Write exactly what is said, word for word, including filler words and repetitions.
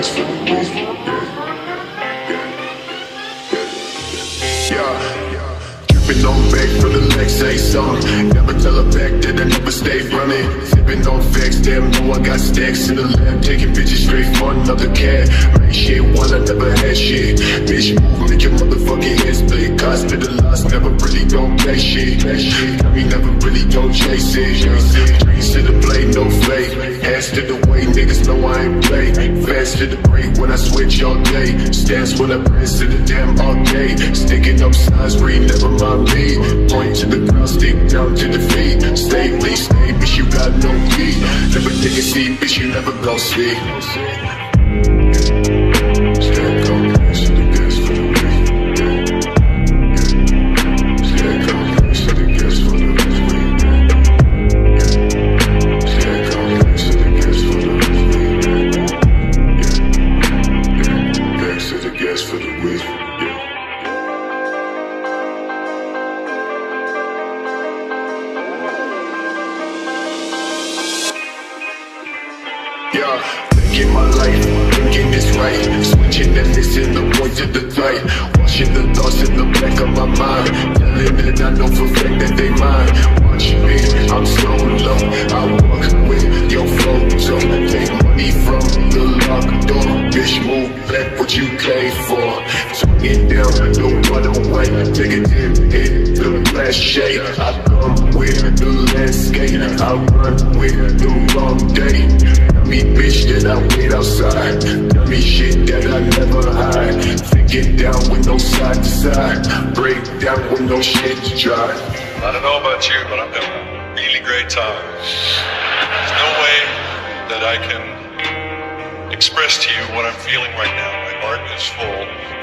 gas for the week. Yeah, yeah. Dripping on back for the next say something. Never tell her back that I never stay running. Sipping on facts, damn, know I got stacks in the lab. Taking bitches straight for another cat. Right shit, one I never had shit. Bitch, move, make your motherfucking head split. Cost to the loss, never really don't pay shit. Got me never really don't chase it. Dreams to the blade, no fake. Hands to the way, niggas know I ain't play. Fast to the break when I switch all day. Stance when I press to the damn all day. Sticking up signs, read, never mind me. Point to the ground, stick down to the feet. Stay, please stay, bitch, you got no key. Never take a seat, bitch, you never gon' see. Stay calm, to the gas for the week. Stay calm, to the gas for the week. Stay calm, to the gas for the week. Back to the gas for the week. Yeah, thinking my life, thinking this right. Switching and missing the point to the right. Washing the thoughts in the back of my mind. Telling that I know for a fact that they mine. Watch me, I'm so low. I walk with your photo. Take money from the locked door. Bitch, move back what you came for. Turn it down, no water white. Take a dip, hit the last shade. I come with the landscape. I run with the wrong day. Me bitch that I wait outside. Tell me shit that I never hide. Thinking down with no side to side. Break down with no shit to try. I don't know about you, but I'm having a really great time. There's no way that I can express to you what I'm feeling right now. My heart is full.